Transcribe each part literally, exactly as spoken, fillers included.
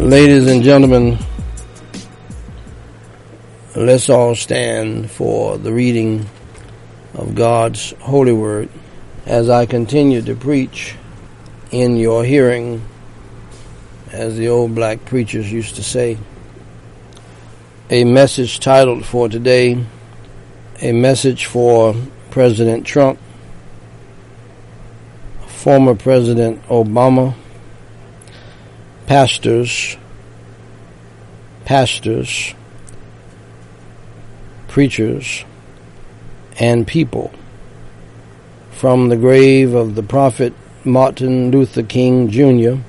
Ladies and gentlemen, let's all stand for the reading of God's holy word as I continue to preach in your hearing, as the old black preachers used to say. A message titled for today, a message for President Trump, former President Obama, pastors, pastors, preachers, and people, from the grave of the prophet Martin Luther King Junior,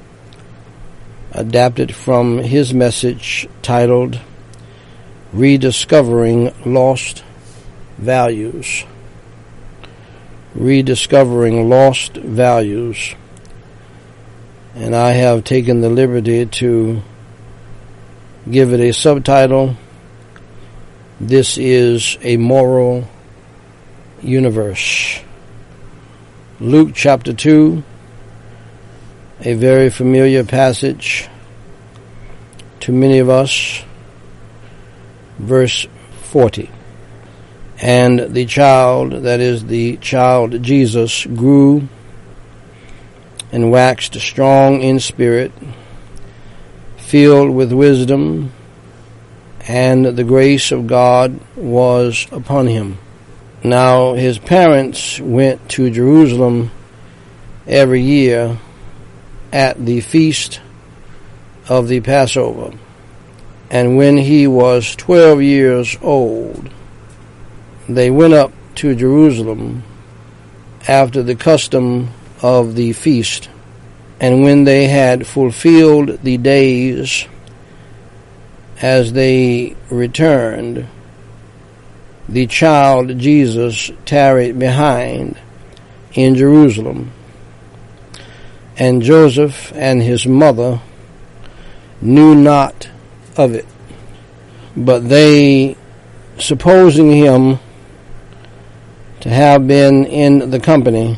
adapted from his message titled Rediscovering Lost Values. Rediscovering Lost Values. And I have taken the liberty to give it a subtitle, This is a Moral Universe. Luke chapter two, a very familiar passage to many of us, verse forty. And the child, that is the child Jesus, grew and waxed strong in spirit, filled with wisdom, and the grace of God was upon him. Now his parents went to Jerusalem every year at the feast of the Passover. And when he was twelve years old, they went up to Jerusalem after the custom of the feast. And when they had fulfilled the days, as they returned, the child Jesus tarried behind in Jerusalem. And Joseph and his mother knew not of it. But they, supposing him to have been in the company,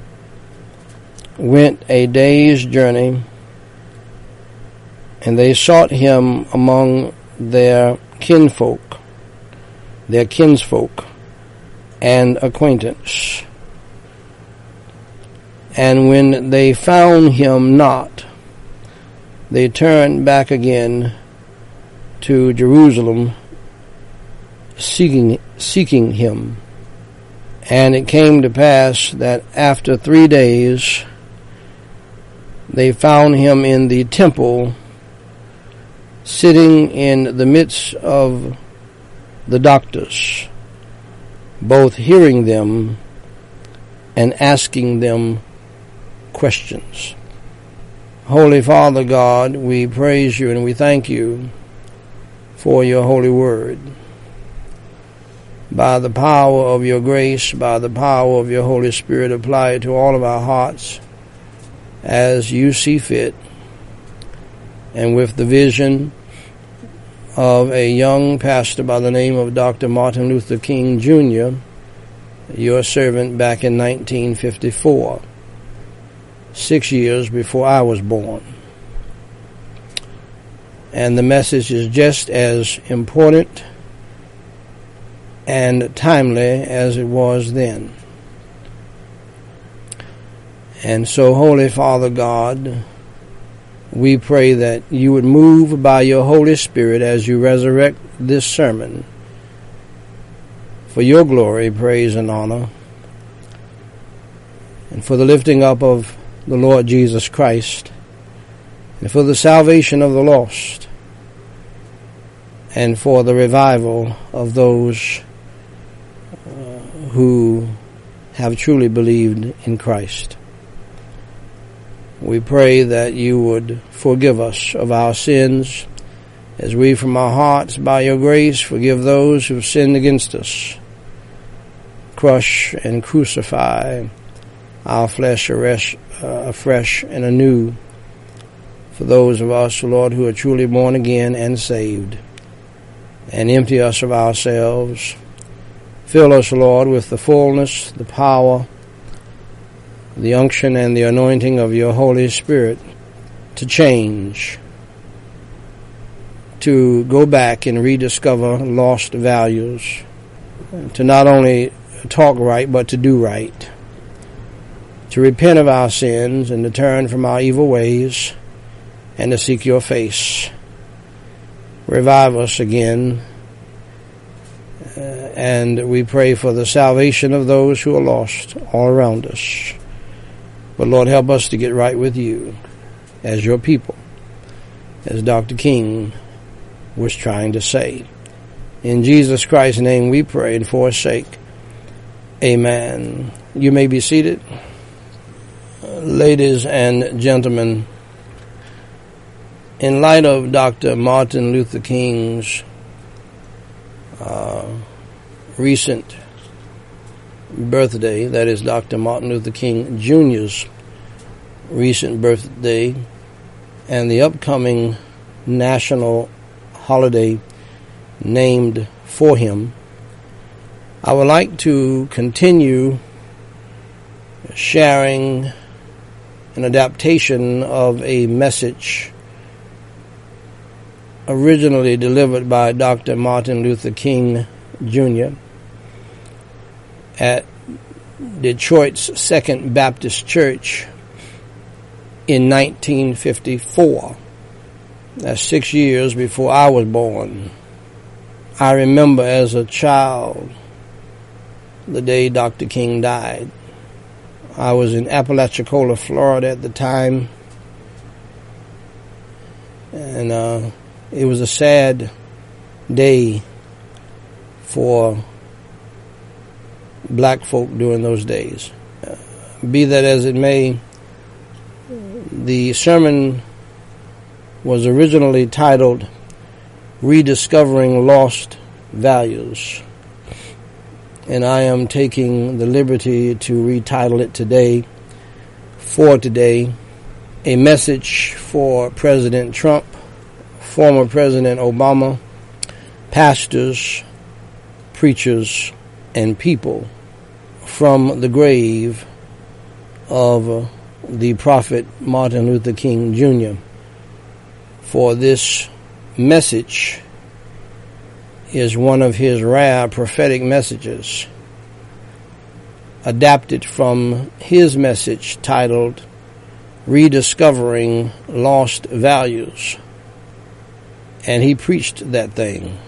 went a day's journey, and they sought him among their kinfolk, their kinsfolk, and acquaintance. And when they found him not, they turned back again to Jerusalem, seeking seeking him. And it came to pass that after three days they found him in the temple, sitting in the midst of the doctors, both hearing them and asking them questions. Holy Father God, we praise you and we thank you for your holy word. By the power of your grace, by the power of your Holy Spirit, apply it to all of our hearts as you see fit, and with the vision of a young pastor by the name of Doctor Martin Luther King Junior, your servant back in nineteen fifty-four, six years before I was born. And the message is just as important and timely as it was then. And so, Holy Father God, we pray that you would move by your Holy Spirit as you resurrect this sermon for your glory, praise, and honor, and for the lifting up of the Lord Jesus Christ, and for the salvation of the lost, and for the revival of those uh, who have truly believed in Christ. We pray that you would forgive us of our sins as we from our hearts, by your grace, forgive those who have sinned against us. Crush and crucify our flesh afresh and anew for those of us, Lord, who are truly born again and saved. And empty us of ourselves. Fill us, Lord, with the fullness, the power, the unction and the anointing of your Holy Spirit to change, to go back and rediscover lost values, to not only talk right, but to do right, to repent of our sins and to turn from our evil ways and to seek your face. Revive us again, uh, and we pray for the salvation of those who are lost all around us. But Lord, help us to get right with you as your people, as Doctor King was trying to say. In Jesus Christ's name we pray, and for his sake, amen. You may be seated. Ladies and gentlemen, in light of Doctor Martin Luther King's uh, recent birthday, that is Doctor Martin Luther King Junior's recent birthday, and the upcoming national holiday named for him, I would like to continue sharing an adaptation of a message originally delivered by Doctor Martin Luther King Junior at Detroit's Second Baptist Church in nineteen fifty-four. That's six years before I was born. I remember as a child the day Doctor King died. I was in Apalachicola, Florida at the time, and uh, it was a sad day for black folk during those days. Uh, be that as it may, the sermon was originally titled Rediscovering Lost Values, and I am taking the liberty to retitle it today, for today, A Message for President Trump, former President Obama, pastors, preachers, and people, from the grave of the prophet Martin Luther King Junior For this message is one of his rare prophetic messages, adapted from his message titled Rediscovering Lost Values. And he preached that thing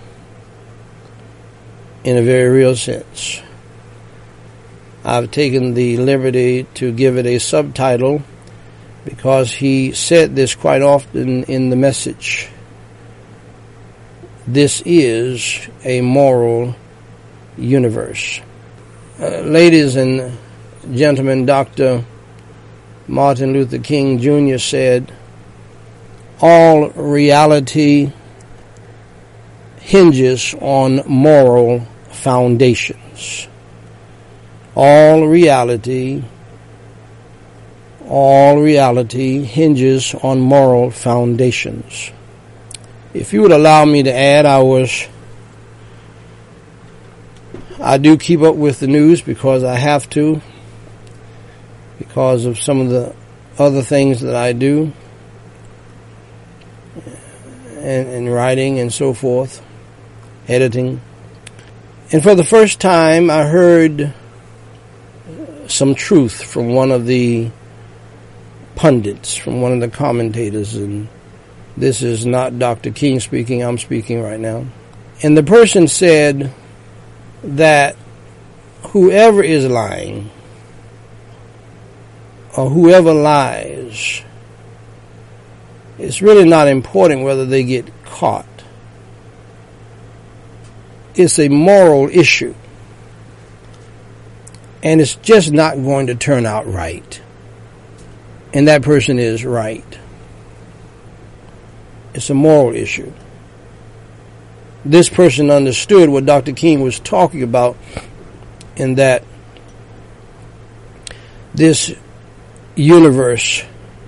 in a very real sense. I've taken the liberty to give it a subtitle because he said this quite often in the message. This is a moral universe. Uh, ladies and gentlemen, Doctor Martin Luther King Junior said, all reality hinges on moral foundations. All reality, all reality hinges on moral foundations. If you would allow me to add, I was, I do keep up with the news because I have to, because of some of the other things that I do, and, and writing and so forth, editing. And for the first time, I heard some truth from one of the pundits, from one of the commentators, and this is not Doctor King speaking, I'm speaking right now. And the person said that whoever is lying, or whoever lies, it's really not important whether they get caught. It's a moral issue. And it's just not going to turn out right. And that person is right. It's a moral issue. This person understood what Doctor King was talking about, in that this universe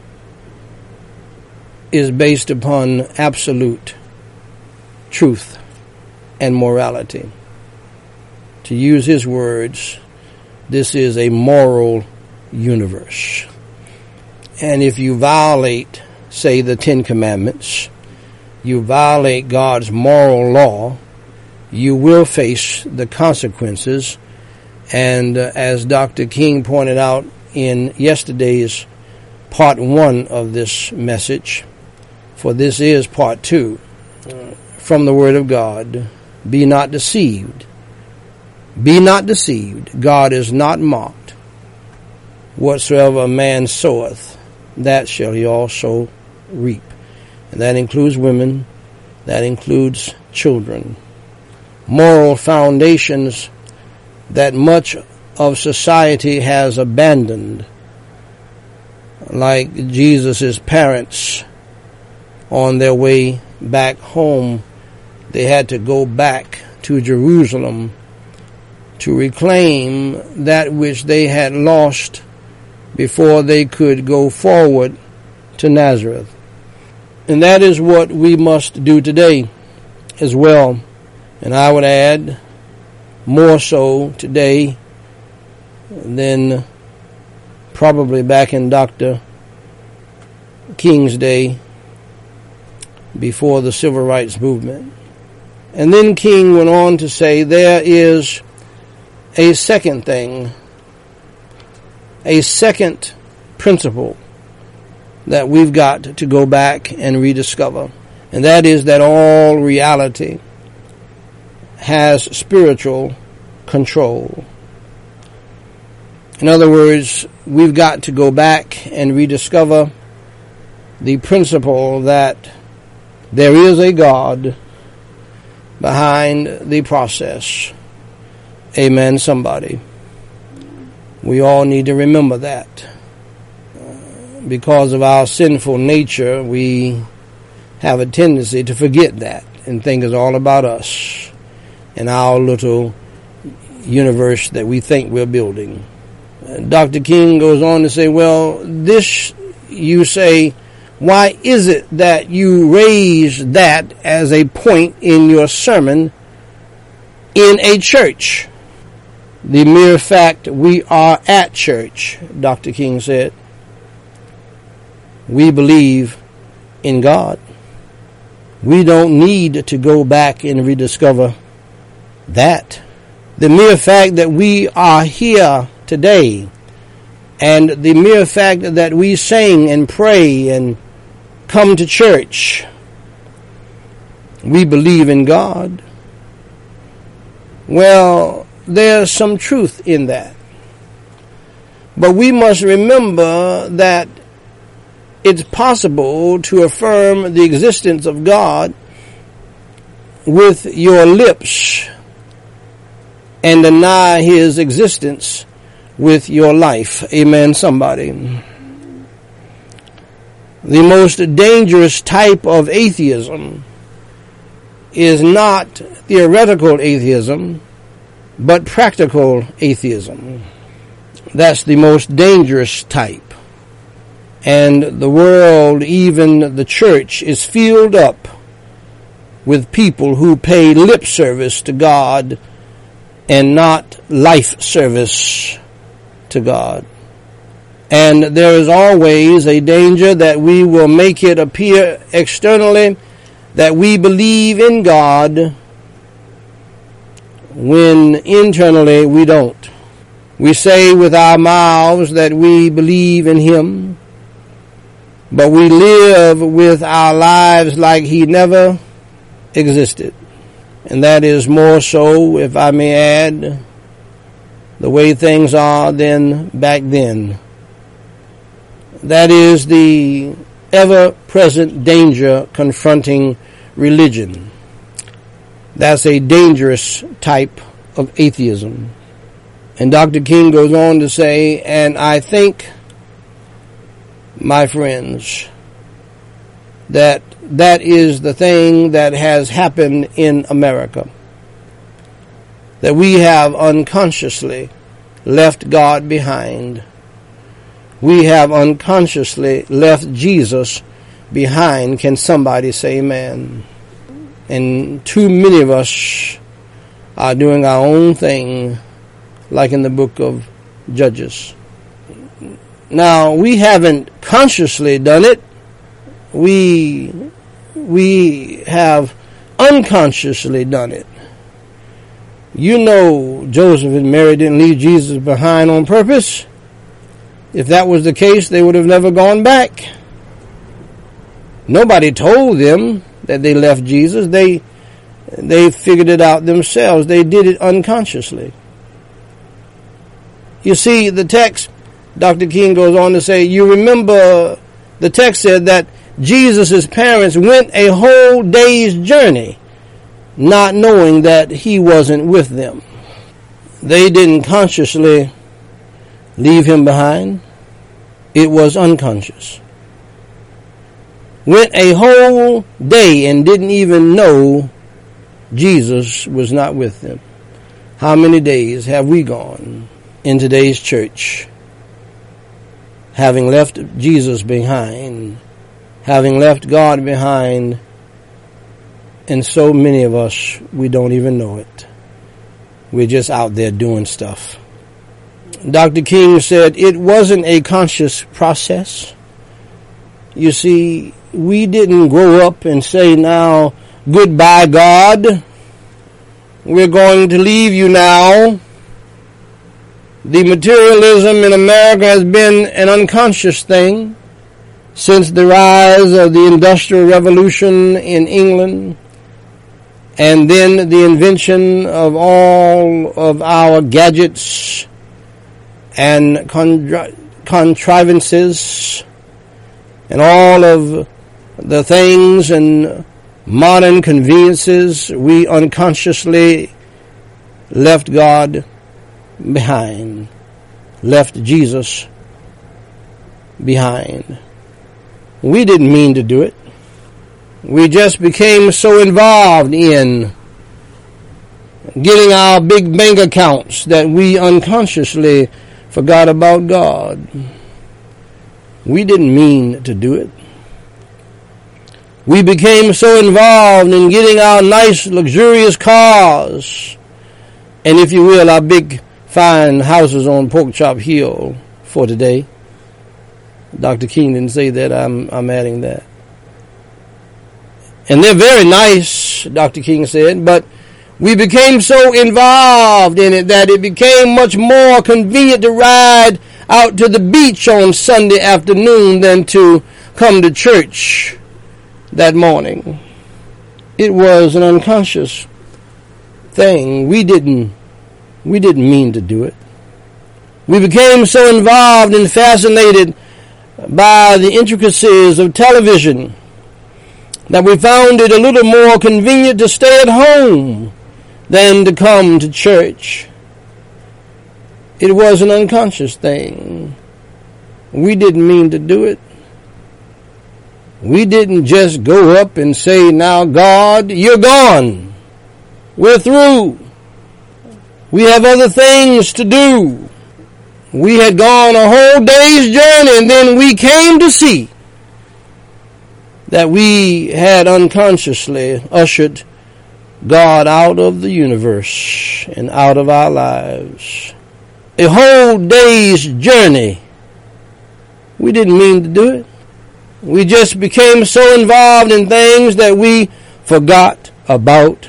is based upon absolute truth and morality. To use his words, this is a moral universe. And if you violate, say, the Ten Commandments, you violate God's moral law, you will face the consequences. And uh, as Doctor King pointed out in yesterday's part one of this message, for this is part two, uh, from the Word of God, be not deceived. Be not deceived. God is not mocked. Whatsoever a man soweth, that shall he also reap. And that includes women. That includes children. Moral foundations that much of society has abandoned, like Jesus' parents on their way back home. They had to go back to Jerusalem to reclaim that which they had lost before they could go forward to Nazareth. And that is what we must do today as well. And I would add, more so today than probably back in Doctor King's day before the Civil Rights Movement. And then King went on to say there is a second thing, a second principle that we've got to go back and rediscover. And that is that all reality has spiritual control. In other words, we've got to go back and rediscover the principle that there is a God behind the process. Amen, somebody. We all need to remember that. Because of our sinful nature, we have a tendency to forget that and think it's all about us and our little universe that we think we're building. Doctor King goes on to say, well, this, you say, why is it that you raise that as a point in your sermon in a church? The mere fact we are at church, Doctor King said, we believe in God. We don't need to go back and rediscover that. The mere fact that we are here today, and the mere fact that we sing and pray and come to church, we believe in God. Well, there's some truth in that. But we must remember that it's possible to affirm the existence of God with your lips and deny his existence with your life. Amen, somebody. The most dangerous type of atheism is not theoretical atheism, but practical atheism. That's the most dangerous type. And the world, even the church, is filled up with people who pay lip service to God and not life service to God. And there is always a danger that we will make it appear externally that we believe in God when internally we don't. We say with our mouths that we believe in him, but we live with our lives like he never existed. And that is more so, if I may add, the way things are than back then. That is the ever-present danger confronting religion. That's a dangerous type of atheism. And Doctor King goes on to say, and I think, my friends, that that is the thing that has happened in America. That we have unconsciously left God behind. We have unconsciously left Jesus behind. Can somebody say amen? And too many of us are doing our own thing, like in the book of Judges. Now, we haven't consciously done it. We we have unconsciously done it. You know Joseph and Mary didn't leave Jesus behind on purpose. If that was the case, they would have never gone back. Nobody told them that they left Jesus. They they figured it out themselves. They did it unconsciously. You see, the text, Doctor King goes on to say, you remember the text said that Jesus' parents went a whole day's journey, not knowing that he wasn't with them. They didn't consciously leave him behind. It was unconscious. Went a whole day and didn't even know Jesus was not with them. How many days have we gone in today's church, having left Jesus behind, having left God behind, and so many of us, we don't even know it. We're just out there doing stuff. Doctor King said it wasn't a conscious process. You see, we didn't grow up and say, now, goodbye, God. We're going to leave you now. The materialism in America has been an unconscious thing since the rise of the Industrial Revolution in England, and then the invention of all of our gadgets and contri- contrivances and all of the things and modern conveniences. We unconsciously left God behind, left Jesus behind. We didn't mean to do it. We just became so involved in getting our big bank accounts that we unconsciously forgot about God. We didn't mean to do it. We became so involved in getting our nice, luxurious cars, and if you will, our big, fine houses on Pork Chop Hill for today. Doctor King didn't say that. I'm, I'm adding that. And they're very nice, Doctor King said, but we became so involved in it that it became much more convenient to ride out to the beach on Sunday afternoon than to come to church that morning. It was an unconscious thing. We didn't, we didn't mean to do it. We became so involved and fascinated by the intricacies of television that we found it a little more convenient to stay at home than to come to church. It was an unconscious thing. We didn't mean to do it. We didn't just go up and say, now God, you're gone. We're through. We have other things to do. We had gone a whole day's journey, and then we came to see that we had unconsciously ushered God out of the universe and out of our lives. A whole day's journey. We didn't mean to do it. We just became so involved in things that we forgot about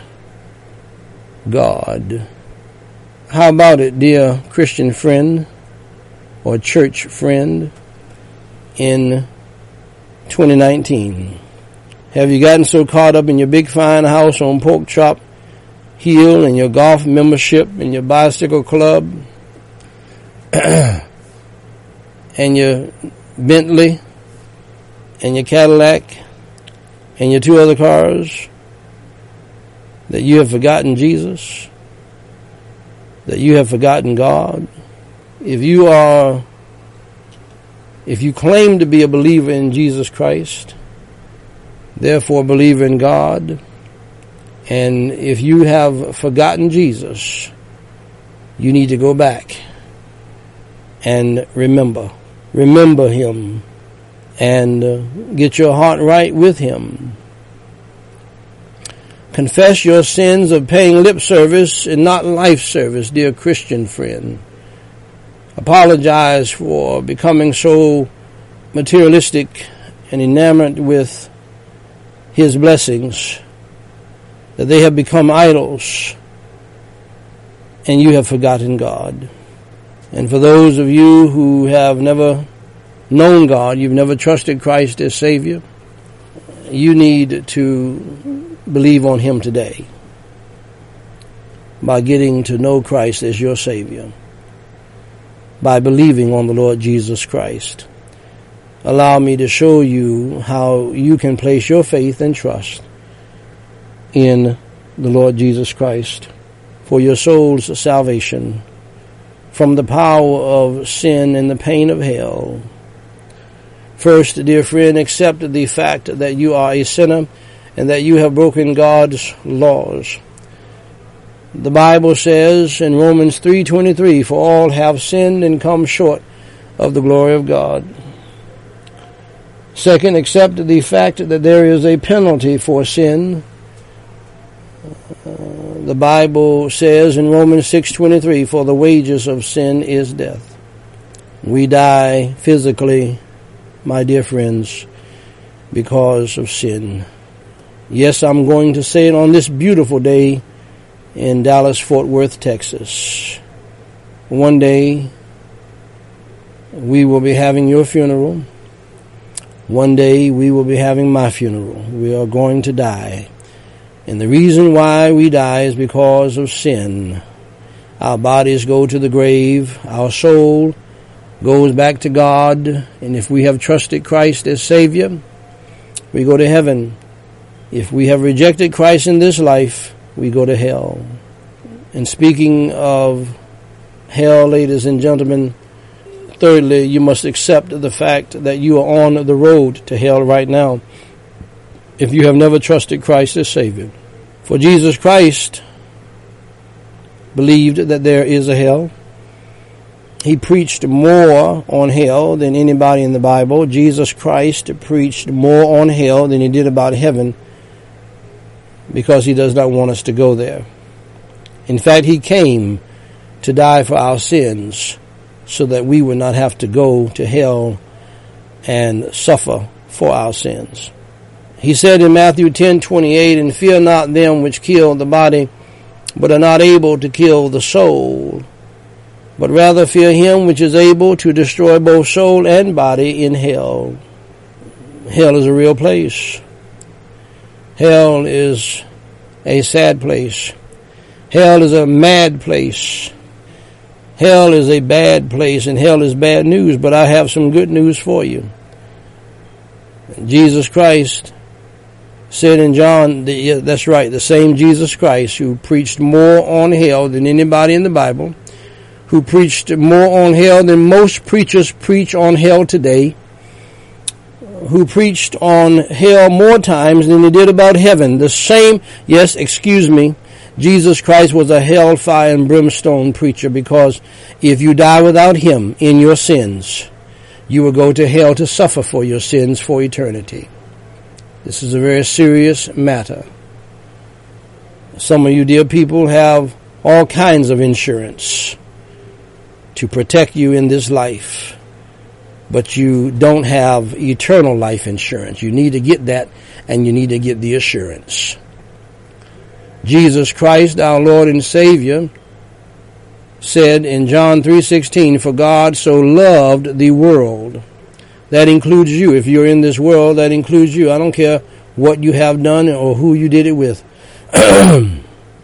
God. How about it, dear Christian friend or church friend, in twenty nineteen? Have you gotten so caught up in your big fine house on Pork Chop Hill and your golf membership and your bicycle club and your Bentley and your Cadillac and your two other cars that you have forgotten Jesus, that you have forgotten God? If you are, if you claim to be a believer in Jesus Christ, therefore a believer in God, and if you have forgotten Jesus, you need to go back and remember, remember Him, and uh, get your heart right with Him. Confess your sins of paying lip service and not life service, dear Christian friend. Apologize for becoming so materialistic and enamored with his blessings, that they have become idols, and you have forgotten God. And for those of you who have never known God, you've never trusted Christ as Savior, you need to believe on him today by getting to know Christ as your Savior, by believing on the Lord Jesus Christ. Allow me to show you how you can place your faith and trust in the Lord Jesus Christ for your soul's salvation from the power of sin and the pain of hell. First, dear friend, accept the fact that you are a sinner and that you have broken God's laws. The Bible says in Romans three twenty-three, for all have sinned and come short of the glory of God. Second, accept the fact that there is a penalty for sin. Uh, the Bible says in Romans six twenty-three, for the wages of sin is death. We die physically, my dear friends, because of sin. Yes, I'm going to say it on this beautiful day in Dallas, Fort Worth, Texas. One day, we will be having your funeral. One day, we will be having my funeral. We are going to die. And the reason why we die is because of sin. Our bodies go to the grave. Our soul goes back to God. And if we have trusted Christ as Savior, we go to heaven. If we have rejected Christ in this life, we go to hell. And speaking of hell, ladies and gentlemen, thirdly, you must accept the fact that you are on the road to hell right now if you have never trusted Christ as Savior. For Jesus Christ believed that there is a hell. He preached more on hell than anybody in the Bible. Jesus Christ preached more on hell than he did about heaven, because he does not want us to go there. In fact, he came to die for our sins so that we would not have to go to hell and suffer for our sins. He said in Matthew ten twenty-eight, and fear not them which kill the body, but are not able to kill the soul, but rather fear him which is able to destroy both soul and body in hell. Hell is a real place. Hell is a sad place. Hell is a mad place. Hell is a bad place, and hell is bad news, but I have some good news for you. Jesus Christ said in John, yeah, that's right, the same Jesus Christ who preached more on hell than anybody in the Bible, who preached more on hell than most preachers preach on hell today, who preached on hell more times than he did about heaven. The same, yes, excuse me, Jesus Christ was a hellfire and brimstone preacher, because if you die without him in your sins, you will go to hell to suffer for your sins for eternity. This is a very serious matter. Some of you dear people have all kinds of insurance to protect you in this life, but you don't have eternal life insurance. You need to get that, and you need to get the assurance. Jesus Christ, our Lord and Savior, said in John three sixteen, for God so loved the world. That includes you. If you're in this world, that includes you. I don't care what you have done or who you did it with. I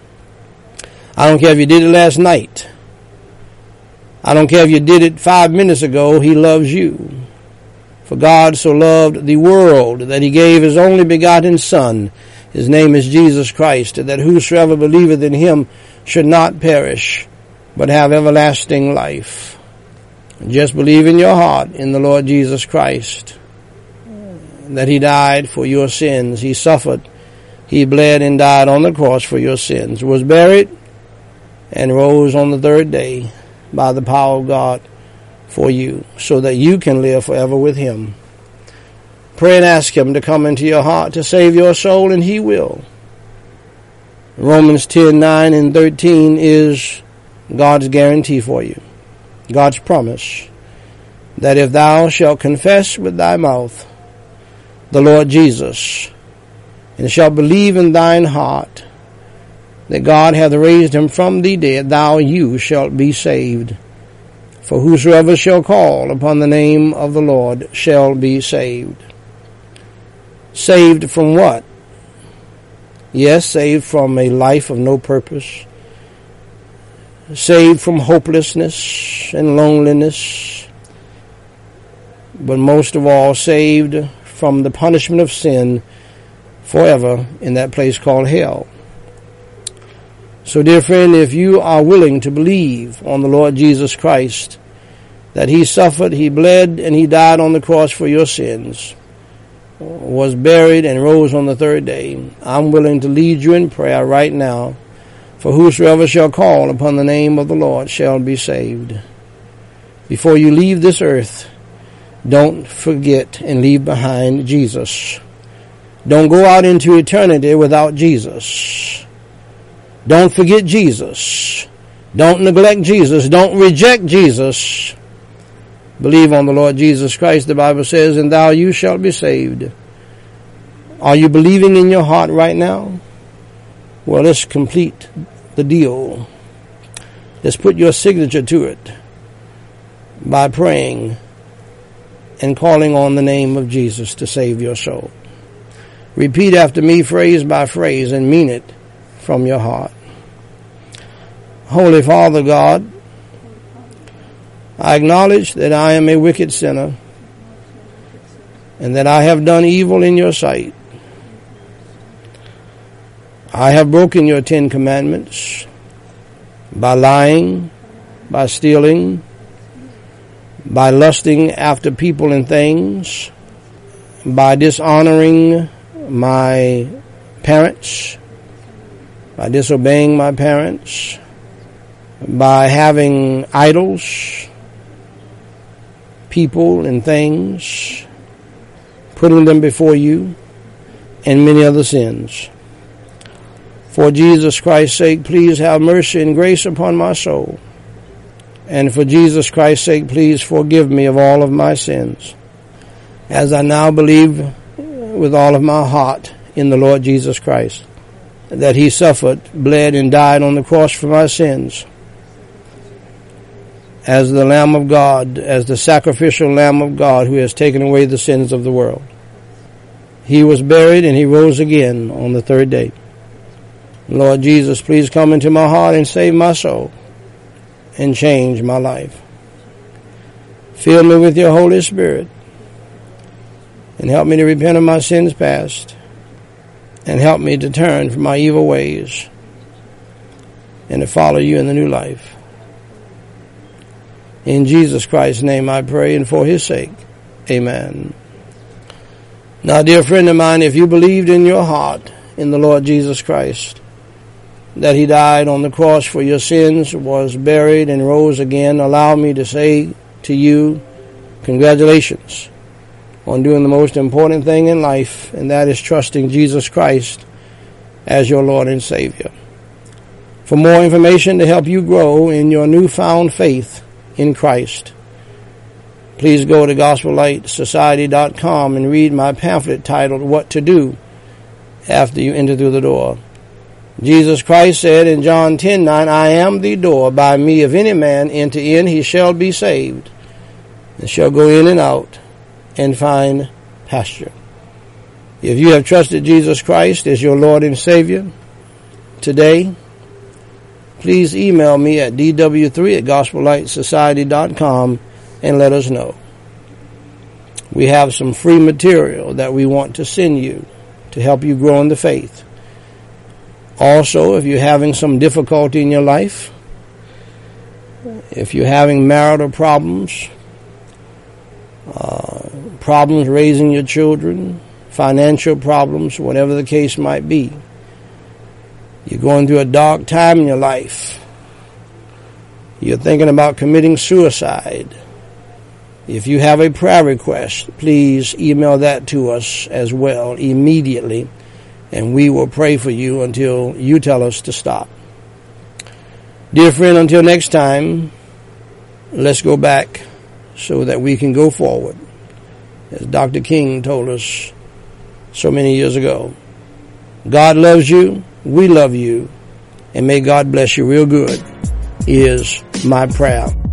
don't care if you did it last night. I don't care if you did it five minutes ago. He loves you. For God so loved the world that he gave his only begotten Son. His name is Jesus Christ, that whosoever believeth in him should not perish, but have everlasting life. Just believe in your heart in the Lord Jesus Christ, that he died for your sins. He suffered. He bled and died on the cross for your sins, was buried, and rose on the third day by the power of God for you, so that you can live forever with him. Pray and ask him to come into your heart to save your soul, and he will. Romans ten nine and thirteen is God's guarantee for you. God's promise that if thou shalt confess with thy mouth the Lord Jesus and shalt believe in thine heart that God hath raised him from the dead, thou you shalt be saved. For whosoever shall call upon the name of the Lord shall be saved. Saved from what? Yes, saved from a life of no purpose. Saved from hopelessness and loneliness. But most of all, saved from the punishment of sin forever in that place called hell. So, dear friend, if you are willing to believe on the Lord Jesus Christ, that he suffered, he bled, and he died on the cross for your sins, was buried, and rose on the third day, I'm willing to lead you in prayer right now. For whosoever shall call upon the name of the Lord shall be saved. Before you leave this earth, don't forget and leave behind Jesus. Don't go out into eternity without Jesus. Don't forget Jesus. Don't neglect Jesus. Don't reject Jesus. Believe on the Lord Jesus Christ, the Bible says, and thou you shalt be saved. Are you believing in your heart right now? Well, let's complete the deal. Let's put your signature to it by praying and calling on the name of Jesus to save your soul. Repeat after me phrase by phrase and mean it from your heart. Holy Father God, I acknowledge that I am a wicked sinner and that I have done evil in your sight. I have broken your Ten Commandments by lying, by stealing, by lusting after people and things, by dishonoring my parents, by disobeying my parents, by having idols, people and things, putting them before you, and many other sins. For Jesus Christ's sake, please have mercy and grace upon my soul. And for Jesus Christ's sake, please forgive me of all of my sins, as I now believe with all of my heart in the Lord Jesus Christ, that he suffered, bled, and died on the cross for my sins, as the Lamb of God, as the sacrificial Lamb of God who has taken away the sins of the world. He was buried and he rose again on the third day. Lord Jesus, please come into my heart and save my soul and change my life. Fill me with your Holy Spirit and help me to repent of my sins past and help me to turn from my evil ways and to follow you in the new life. In Jesus Christ's name I pray, and for his sake, amen. Now, dear friend of mine, if you believed in your heart in the Lord Jesus Christ, that he died on the cross for your sins, was buried, and rose again, allow me to say to you, congratulations on doing the most important thing in life, and that is trusting Jesus Christ as your Lord and Savior. For more information to help you grow in your newfound faith in Christ, please go to gospel light society dot com and read my pamphlet titled What to Do After You Enter Through the Door. Jesus Christ said in John ten nine, I am the door. By me, if any man enter in, he shall be saved, and shall go in and out and find pasture. If you have trusted Jesus Christ as your Lord and Savior today, please email me at d w three at gospel light society dot com and let us know. We have some free material that we want to send you to help you grow in the faith. Also, if you're having some difficulty in your life, if you're having marital problems, uh, problems raising your children, financial problems, whatever the case might be, you're going through a dark time in your life, you're thinking about committing suicide, if you have a prayer request, please email that to us as well immediately, and we will pray for you until you tell us to stop. Dear friend, until next time, let's go back so that we can go forward. As Doctor King told us so many years ago, God loves you. We love you. And may God bless you real good is my prayer.